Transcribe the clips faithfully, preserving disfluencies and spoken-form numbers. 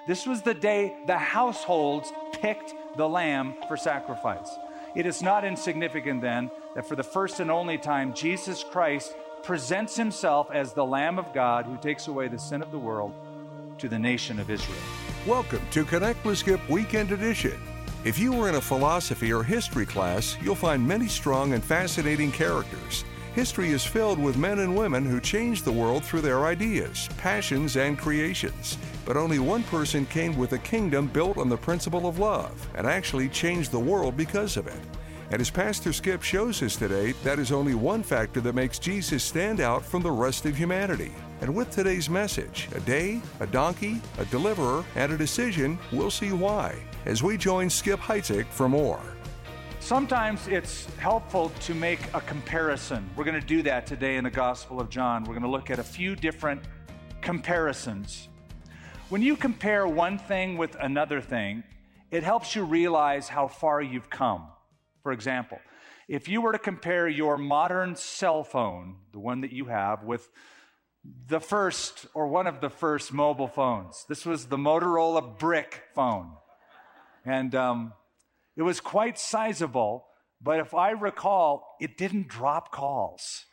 This was the day the households picked the lamb for sacrifice. It is not insignificant then that for the first and only time, Jesus Christ presents himself as the Lamb of God who takes away the sin of the world to the nation of Israel. Welcome to Connect with Skip Weekend Edition. If you were in a philosophy or history class, you'll find many strong and fascinating characters. History is filled with men and women who changed the world through their ideas, passions, and creations. But only one person came with a kingdom built on the principle of love and actually changed the world because of it. And as Pastor Skip shows us today, that is only one factor that makes Jesus stand out from the rest of humanity. And with today's message, a day, a donkey, a deliverer, and a decision, we'll see why as we join Skip Heitzig for more. Sometimes it's helpful to make a comparison. We're going to do that today in the Gospel of John. We're going to look at a few different comparisons. When you compare one thing with another thing, it helps you realize how far you've come. For example, if you were to compare your modern cell phone, the one that you have, with the first or one of the first mobile phones. This was the Motorola brick phone. And um, it was quite sizable, but if I recall, it didn't drop calls.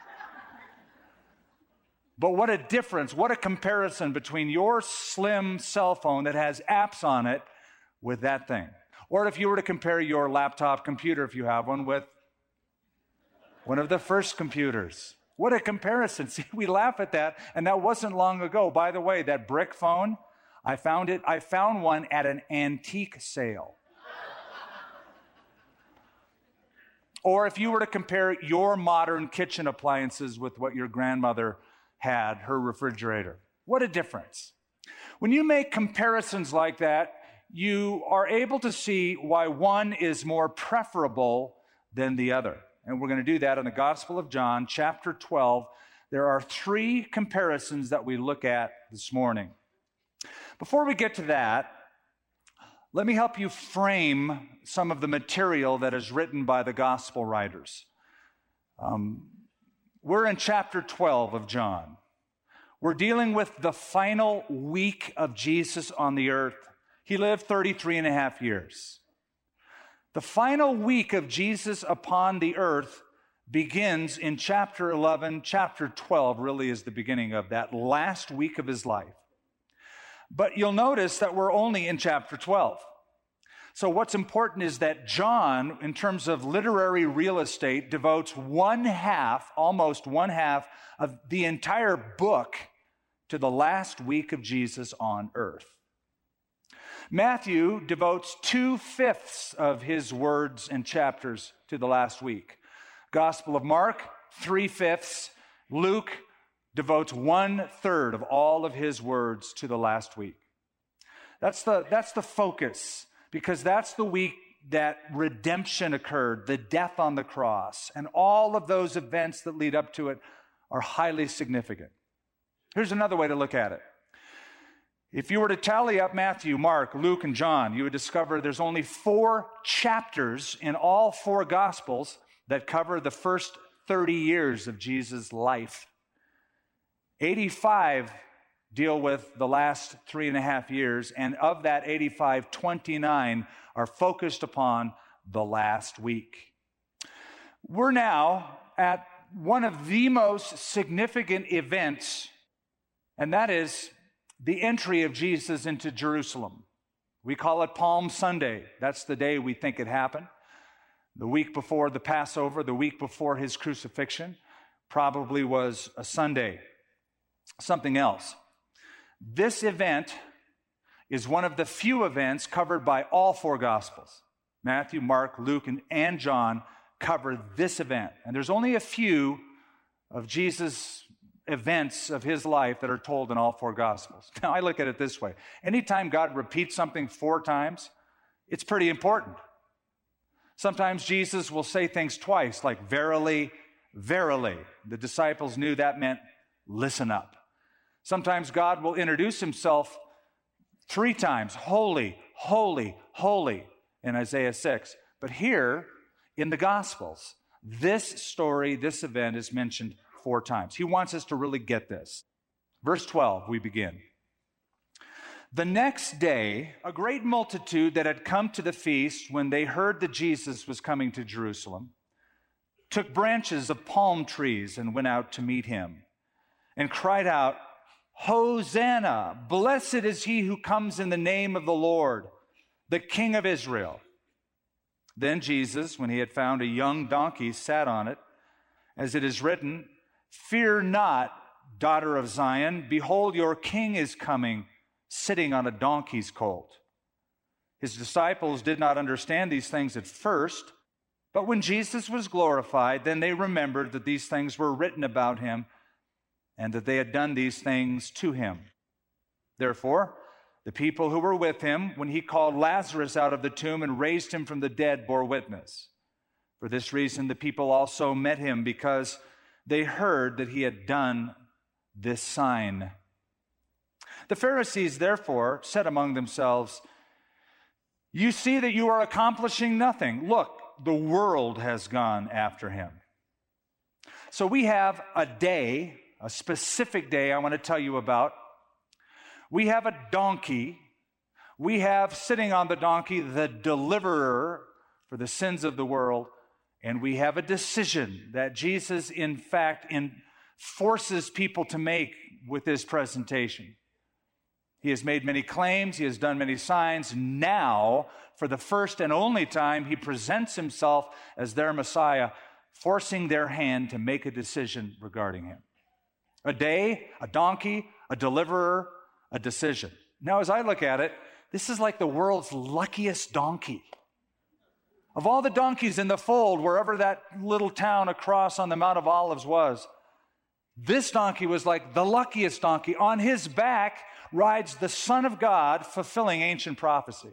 But what a difference, what a comparison between your slim cell phone that has apps on it with that thing. Or if you were to compare your laptop computer, if you have one, with one of the first computers. What a comparison. See, we laugh at that, and that wasn't long ago. By the way, that brick phone, I found it, I found one at an antique sale. Or if you were to compare your modern kitchen appliances with what your grandmother had, her refrigerator. What a difference. When you make comparisons like that, you are able to see why one is more preferable than the other. And we're going to do that in the Gospel of John, chapter twelve. There are three comparisons that we look at this morning. Before we get to that, let me help you frame some of the material that is written by the gospel writers. Um, we're in chapter twelve of John. We're dealing with the final week of Jesus on the earth. He lived thirty-three and a half years. The final week of Jesus upon the earth begins in chapter eleven. Chapter twelve really is the beginning of that last week of his life. But you'll notice that we're only in chapter twelve. So what's important is that John, in terms of literary real estate, devotes one half, almost one half of the entire book to the last week of Jesus on earth. Matthew devotes two-fifths of his words and chapters to the last week. Gospel of Mark, three-fifths. Luke devotes one-third of all of his words to the last week. That's the, that's the focus, because that's the week that redemption occurred, the death on the cross, and all of those events that lead up to it are highly significant. Here's another way to look at it. If you were to tally up Matthew, Mark, Luke, and John, you would discover there's only four chapters in all four Gospels that cover the first thirty years of Jesus' life. eighty-five deal with the last three and a half years, and of that eighty-five, twenty-nine are focused upon the last week. We're now at one of the most significant events, and that is the entry of Jesus into Jerusalem. We call it Palm Sunday. That's the day we think it happened. The week before the Passover, the week before his crucifixion, probably was a Sunday. Something else. This event is one of the few events covered by all four Gospels. Matthew, Mark, Luke, and, and John cover this event. And there's only a few of Jesus' events of his life that are told in all four Gospels. Now, I look at it this way. Anytime God repeats something four times, it's pretty important. Sometimes Jesus will say things twice, like verily, verily. The disciples knew that meant listen up. Sometimes God will introduce himself three times, holy, holy, holy, in Isaiah six. But here in the Gospels, this story, this event is mentioned four times. He wants us to really get this. Verse twelve, we begin. The next day, a great multitude that had come to the feast when they heard that Jesus was coming to Jerusalem took branches of palm trees and went out to meet him and cried out, "Hosanna! Blessed is he who comes in the name of the Lord, the King of Israel." Then Jesus, when he had found a young donkey, sat on it, as it is written, "Fear not, daughter of Zion, behold, your king is coming, sitting on a donkey's colt." His disciples did not understand these things at first, but when Jesus was glorified, then they remembered that these things were written about him and that they had done these things to him. Therefore, the people who were with him, when he called Lazarus out of the tomb and raised him from the dead, bore witness. For this reason, the people also met him, because they heard that he had done this sign. The Pharisees, therefore, said among themselves, "You see that you are accomplishing nothing. Look, the world has gone after him." So we have a day, a specific day I want to tell you about. We have a donkey. We have sitting on the donkey the deliverer for the sins of the world. And we have a decision that Jesus, in fact, in, forces people to make with his presentation. He has made many claims. He has done many signs. Now, for the first and only time, he presents himself as their Messiah, forcing their hand to make a decision regarding him. A day, a donkey, a deliverer, a decision. Now, as I look at it, this is like the world's luckiest donkey. Of all the donkeys in the fold, wherever that little town across on the Mount of Olives was, this donkey was like the luckiest donkey. On his back rides the Son of God, fulfilling ancient prophecy.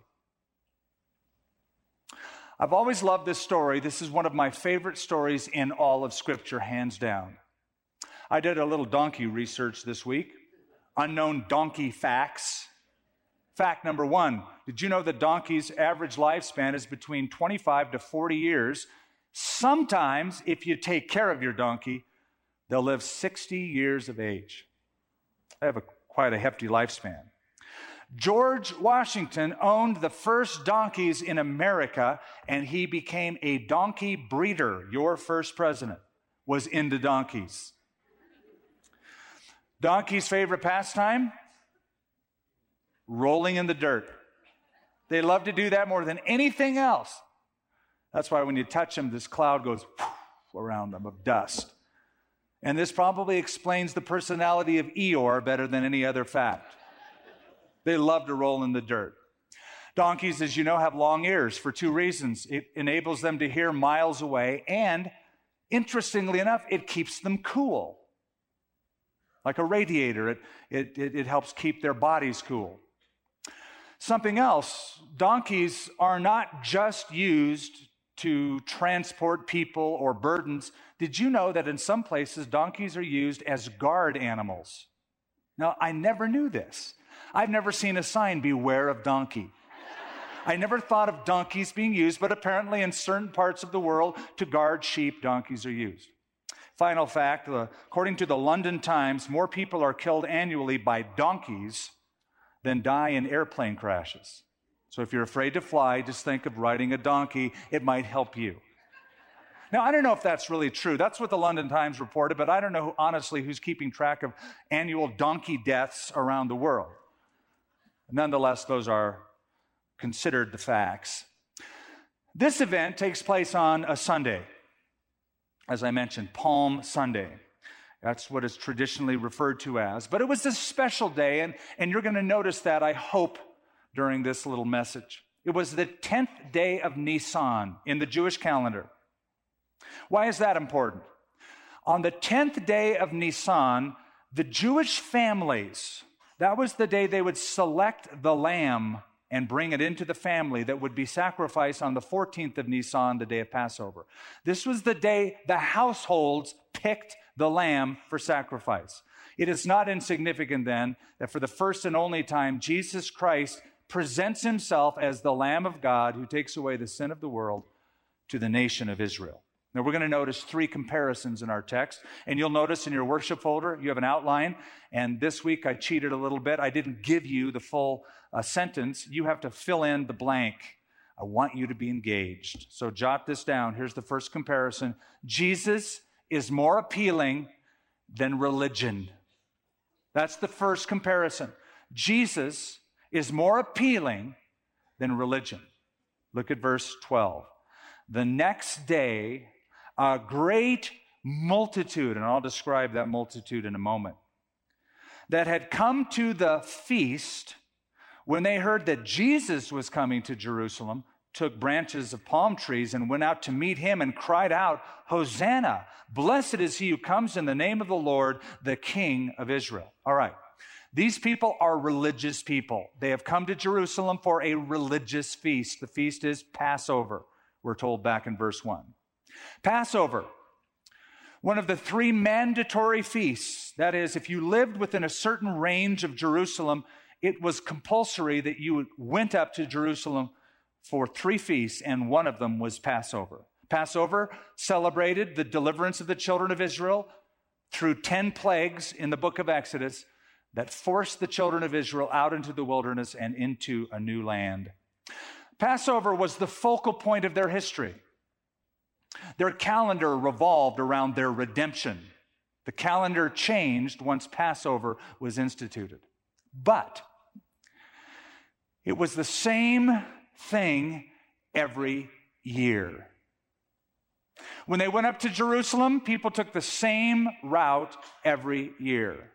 I've always loved this story. This is one of my favorite stories in all of Scripture, hands down. I did a little donkey research this week. Unknown donkey facts. Fact number one, did you know that donkeys' average lifespan is between twenty-five to forty years? Sometimes, if you take care of your donkey, they'll live sixty years of age. They have a, quite a hefty lifespan. George Washington owned the first donkeys in America, and he became a donkey breeder. Your first president was into donkeys. Donkey's favorite pastime? Rolling in the dirt. They love to do that more than anything else. That's why when you touch them, this cloud goes around them of dust. And this probably explains the personality of Eeyore better than any other fact. They love to roll in the dirt. Donkeys, as you know, have long ears for two reasons. It enables them to hear miles away, and interestingly enough, it keeps them cool. Like a radiator, it, it, it, it helps keep their bodies cool. Something else, donkeys are not just used to transport people or burdens. Did you know that in some places, donkeys are used as guard animals? Now, I never knew this. I've never seen a sign, "Beware of donkey." I never thought of donkeys being used, but apparently in certain parts of the world, to guard sheep, donkeys are used. Final fact, uh, according to the London Times, more people are killed annually by donkeys than die in airplane crashes. So if you're afraid to fly, just think of riding a donkey. It might help you. Now, I don't know if that's really true. That's what the London Times reported, but I don't know, honestly, who's keeping track of annual donkey deaths around the world. Nonetheless, those are considered the facts. This event takes place on a Sunday. As I mentioned, Palm Sunday. That's what it's traditionally referred to as. But it was a special day, and, and you're going to notice that, I hope, during this little message. It was the tenth day of Nisan in the Jewish calendar. Why is that important? On the tenth day of Nisan, the Jewish families, that was the day they would select the lamb and bring it into the family that would be sacrificed on the fourteenth of Nisan, the day of Passover. This was the day the households picked the lamb for sacrifice. It is not insignificant then that for the first and only time, Jesus Christ presents himself as the Lamb of God who takes away the sin of the world to the nation of Israel. Now, we're going to notice three comparisons in our text, and you'll notice in your worship folder, you have an outline, and this week I cheated a little bit. I didn't give you the full uh, sentence. You have to fill in the blank. I want you to be engaged. So jot this down. Here's the first comparison. Jesus is more appealing than religion. That's the first comparison. Jesus is more appealing than religion. Look at verse twelve. The next day, a great multitude, and I'll describe that multitude in a moment, that had come to the feast, when they heard that Jesus was coming to Jerusalem, took branches of palm trees and went out to meet him and cried out, Hosanna! Blessed is he who comes in the name of the Lord, the King of Israel. All right. These people are religious people. They have come to Jerusalem for a religious feast. The feast is Passover, we're told back in verse one. Passover, one of the three mandatory feasts. That is, if you lived within a certain range of Jerusalem, it was compulsory that you went up to Jerusalem for three feasts, and one of them was Passover. Passover celebrated the deliverance of the children of Israel through ten plagues in the book of Exodus that forced the children of Israel out into the wilderness and into a new land. Passover was the focal point of their history. Their calendar revolved around their redemption. The calendar changed once Passover was instituted. But it was the same thing every year. When they went up to Jerusalem, people took the same route every year.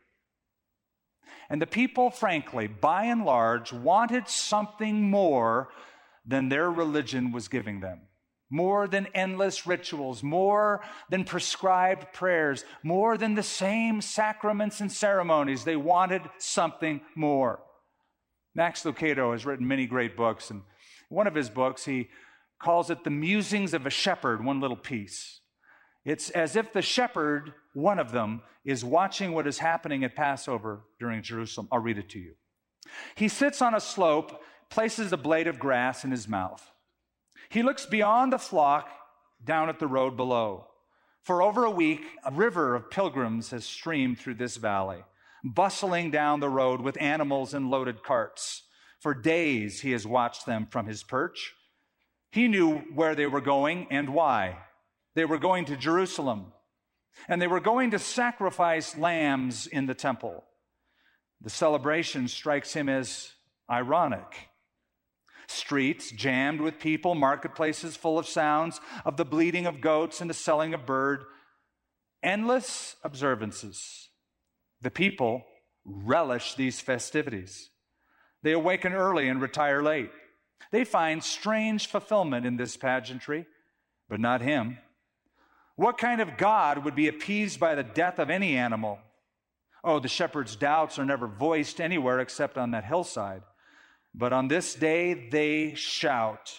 And the people, frankly, by and large, wanted something more than their religion was giving them. More than endless rituals, more than prescribed prayers, more than the same sacraments and ceremonies. They wanted something more. Max Lucado has written many great books, and one of his books, he calls it The Musings of a Shepherd, one little piece. It's as if the shepherd, one of them, is watching what is happening at Passover during Jerusalem. I'll read it to you. He sits on a slope, places a blade of grass in his mouth. He looks beyond the flock down at the road below. For over a week, a river of pilgrims has streamed through this valley, bustling down the road with animals and loaded carts. For days he has watched them from his perch. He knew where they were going and why. They were going to Jerusalem, and they were going to sacrifice lambs in the temple. The celebration strikes him as ironic. Streets jammed with people, marketplaces full of sounds of the bleating of goats and the selling of bird. Endless observances. The people relish these festivities. They awaken early and retire late. They find strange fulfillment in this pageantry, but not him. What kind of God would be appeased by the death of any animal? Oh, the shepherd's doubts are never voiced anywhere except on that hillside. But on this day, they shout.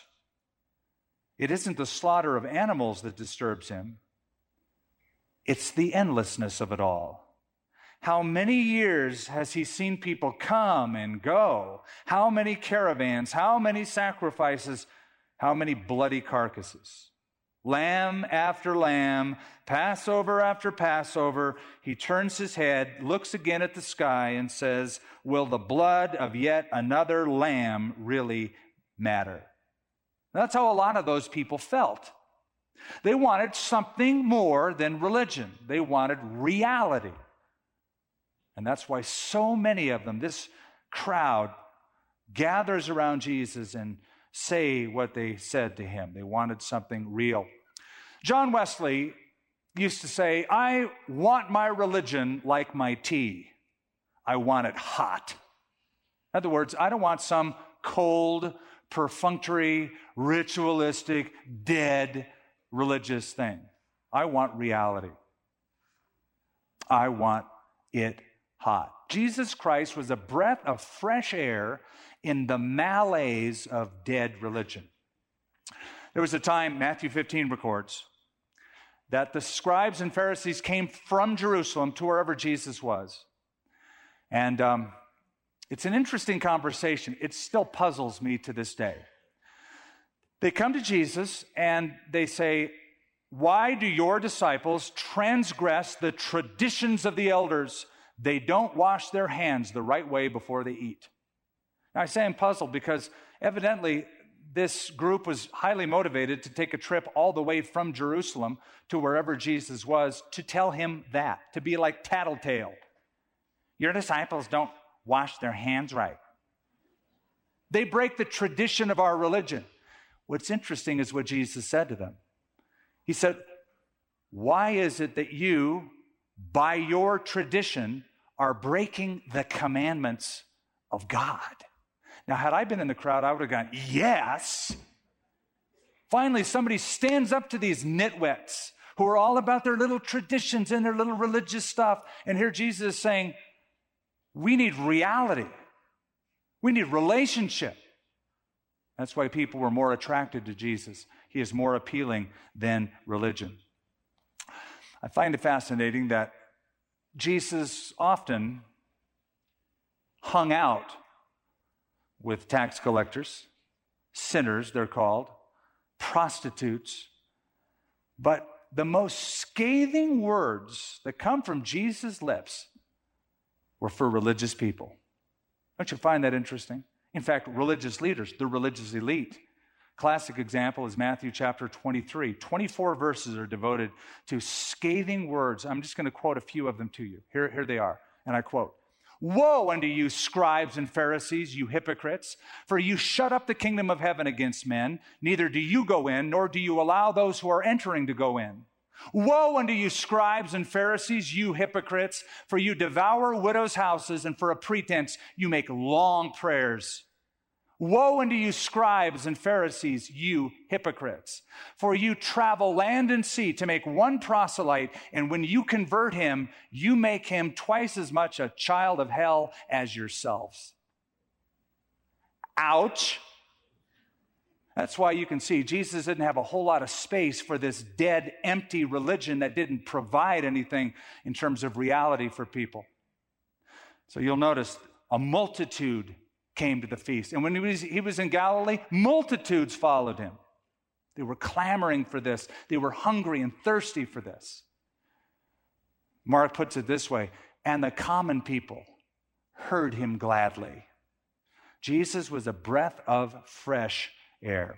It isn't the slaughter of animals that disturbs him. It's the endlessness of it all. How many years has he seen people come and go? How many caravans? How many sacrifices? How many bloody carcasses? Lamb after lamb, Passover after Passover, he turns his head, looks again at the sky, and says, will the blood of yet another lamb really matter? That's how a lot of those people felt. They wanted something more than religion. They wanted reality. And that's why so many of them, this crowd, gathers around Jesus and say what they said to him. They wanted something real. John Wesley used to say, I want my religion like my tea. I want it hot. In other words, I don't want some cold, perfunctory, ritualistic, dead religious thing. I want reality. I want it hot. Jesus Christ was a breath of fresh air in the malaise of dead religion. There was a time, Matthew fifteen records, that the scribes and Pharisees came from Jerusalem to wherever Jesus was. And um, it's an interesting conversation. It still puzzles me to this day. They come to Jesus and they say, why do your disciples transgress the traditions of the elders? They don't wash their hands the right way before they eat. Now, I say I'm puzzled because evidently this group was highly motivated to take a trip all the way from Jerusalem to wherever Jesus was to tell him that, to be like tattletale. Your disciples don't wash their hands right. They break the tradition of our religion. What's interesting is what Jesus said to them. He said, why is it that you, by your tradition, are breaking the commandments of God? Now, had I been in the crowd, I would have gone, yes. Finally, somebody stands up to these nitwits who are all about their little traditions and their little religious stuff. And here Jesus is saying, we need reality. We need relationship. That's why people were more attracted to Jesus. He is more appealing than religion. I find it fascinating that Jesus often hung out with tax collectors, sinners they're called, prostitutes. But the most scathing words that come from Jesus' lips were for religious people. Don't you find that interesting? In fact, religious leaders, the religious elite. Classic example is Matthew chapter twenty-three. twenty-four verses are devoted to scathing words. I'm just going to quote a few of them to you. Here, here they are, and I quote, "Woe unto you, scribes and Pharisees, you hypocrites, for you shut up the kingdom of heaven against men. Neither do you go in, nor do you allow those who are entering to go in. Woe unto you, scribes and Pharisees, you hypocrites, for you devour widows' houses, and for a pretense you make long prayers. Woe unto you, scribes and Pharisees, you hypocrites, for you travel land and sea to make one proselyte, and when you convert him, you make him twice as much a child of hell as yourselves." Ouch. That's why you can see Jesus didn't have a whole lot of space for this dead, empty religion that didn't provide anything in terms of reality for people. So you'll notice a multitude came to the feast. And when he was, he was in Galilee, multitudes followed him. They were clamoring for this. They were hungry and thirsty for this. Mark puts it this way, and the common people heard him gladly. Jesus was a breath of fresh air.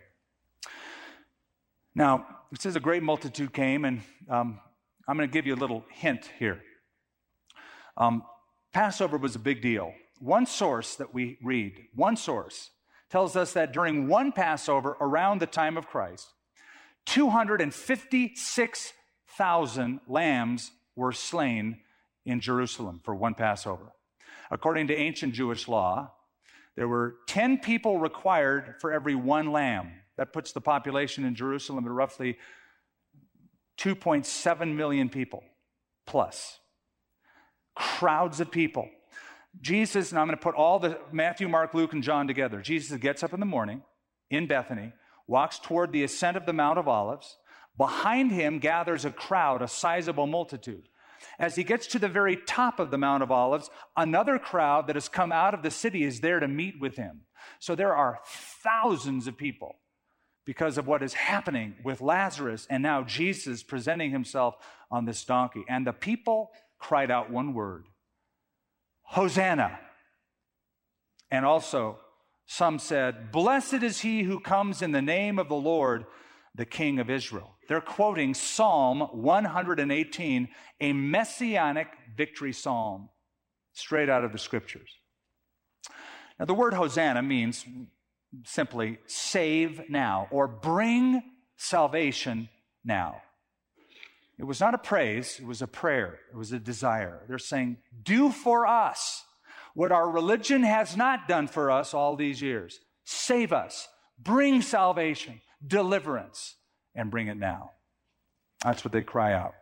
Now, it says a great multitude came, and um, I'm going to give you a little hint here. Um, Passover was a big deal. One source that we read, one source, tells us that during one Passover around the time of Christ, two hundred fifty-six thousand lambs were slain in Jerusalem for one Passover. According to ancient Jewish law, there were ten people required for every one lamb. That puts the population in Jerusalem at roughly two point seven million people plus. Crowds of people. Jesus, and I'm going to put all the Matthew, Mark, Luke, and John together. Jesus gets up in the morning in Bethany, walks toward the ascent of the Mount of Olives. Behind him gathers a crowd, a sizable multitude. As he gets to the very top of the Mount of Olives, another crowd that has come out of the city is there to meet with him. So there are thousands of people because of what is happening with Lazarus and now Jesus presenting himself on this donkey. And the people cried out one word, Hosanna. And also, some said, "Blessed is he who comes in the name of the Lord, the King of Israel." They're quoting Psalm one eighteen, a messianic victory psalm, straight out of the scriptures. Now, the word Hosanna means simply save now, or bring salvation now. It was not a praise, it was a prayer, it was a desire. They're saying, do for us what our religion has not done for us all these years. Save us, bring salvation, deliverance, and bring it now. That's what they cry out.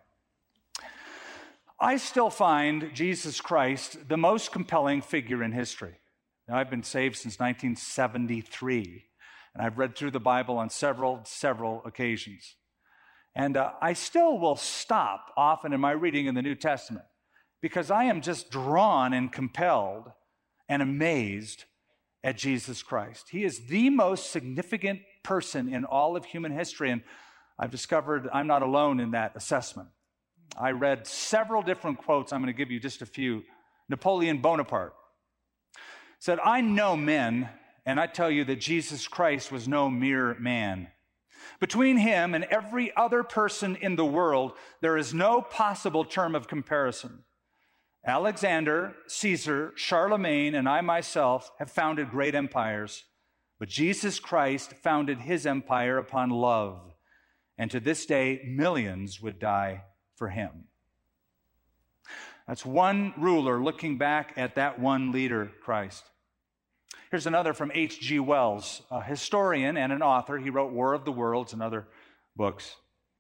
I still find Jesus Christ the most compelling figure in history. Now, I've been saved since nineteen seventy-three, and I've read through the Bible on several, several occasions. And uh, I still will stop often in my reading in the New Testament because I am just drawn and compelled and amazed at Jesus Christ. He is the most significant person in all of human history. And I've discovered I'm not alone in that assessment. I read several different quotes. I'm going to give you just a few. Napoleon Bonaparte said, "I know men, and I tell you that Jesus Christ was no mere man. Between him and every other person in the world, there is no possible term of comparison. Alexander, Caesar, Charlemagne, and I myself have founded great empires, but Jesus Christ founded his empire upon love, and to this day, millions would die for him." That's one ruler looking back at that one leader, Christ. Here's another from H G Wells, a historian and an author. He wrote War of the Worlds and other books.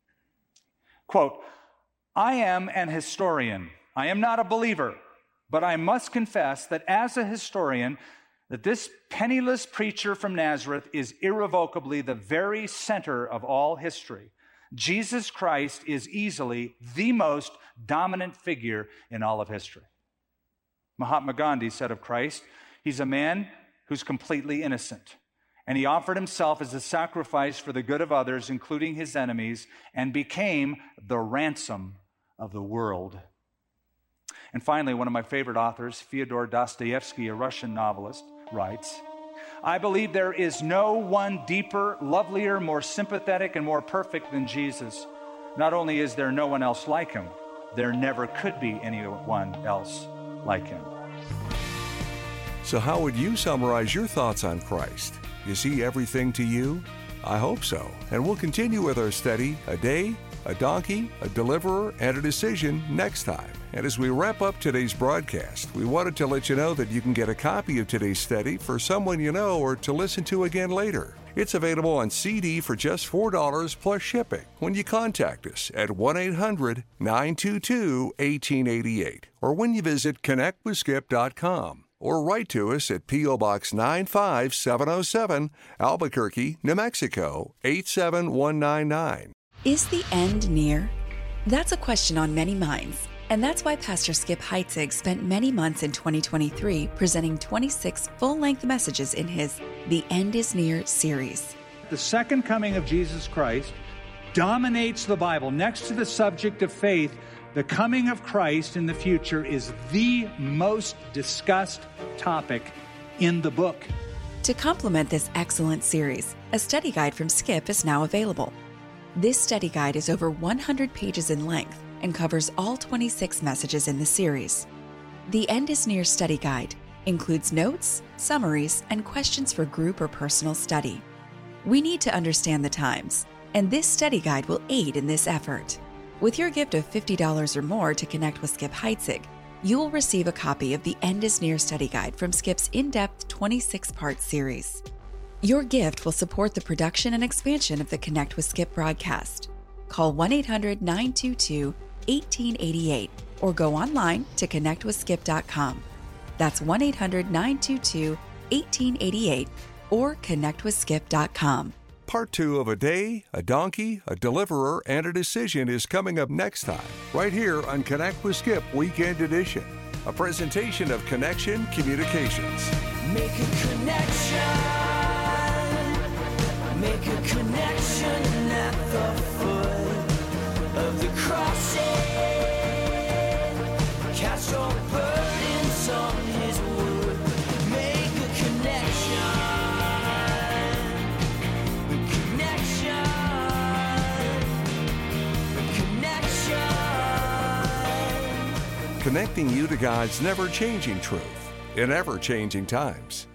Quote, "I am an historian. I am not a believer, but I must confess that as a historian, that this penniless preacher from Nazareth is irrevocably the very center of all history. Jesus Christ is easily the most dominant figure in all of history." Mahatma Gandhi said of Christ, "He's a man who's completely innocent, and he offered himself as a sacrifice for the good of others, including his enemies, and became the ransom of the world." And finally, one of my favorite authors, Fyodor Dostoevsky, a Russian novelist, writes, "I believe there is no one deeper, lovelier, more sympathetic, and more perfect than Jesus. Not only is there no one else like him, there never could be anyone else like him." So how would you summarize your thoughts on Christ? Is he everything to you? I hope so. And we'll continue with our study, A Day, a Donkey, a Deliverer, and a Decision next time. And as we wrap up today's broadcast, we wanted to let you know that you can get a copy of today's study for someone you know or to listen to again later. It's available on C D for just four dollars plus shipping when you contact us at one eight hundred nine two two one eight eight eight or when you visit connect with skip dot com. Or write to us at P O. Box nine five seven oh seven, Albuquerque, New Mexico, eight seven one nine nine. Is the end near? That's a question on many minds, and that's why Pastor Skip Heitzig spent many months in twenty twenty-three presenting twenty-six full-length messages in his The End is Near series. The second coming of Jesus Christ dominates the Bible. Next to the subject of faith, the coming of Christ in the future is the most discussed topic in the book. To complement this excellent series, a study guide from Skip is now available. This study guide is over one hundred pages in length and covers all twenty-six messages in the series. The End is Near study guide includes notes, summaries, and questions for group or personal study. We need to understand the times, and this study guide will aid in this effort. With your gift of fifty dollars or more to connect with Skip Heitzig, you will receive a copy of the End is Near study guide from Skip's in-depth twenty-six part series. Your gift will support the production and expansion of the Connect with Skip broadcast. Call one eight hundred nine two two one eight eight eight or go online to connect with skip dot com. That's one eight hundred nine two two one eight eight eight or connect with skip dot com. Part two of A Day, a Donkey, a Deliverer, and a Decision is coming up next time, right here on Connect with Skip Weekend Edition, a presentation of Connection Communications. Make a connection, make a connection at the foot of the cross. Cast your burdens on his wood. Make a connection. Connecting you to God's never-changing truth in ever-changing times.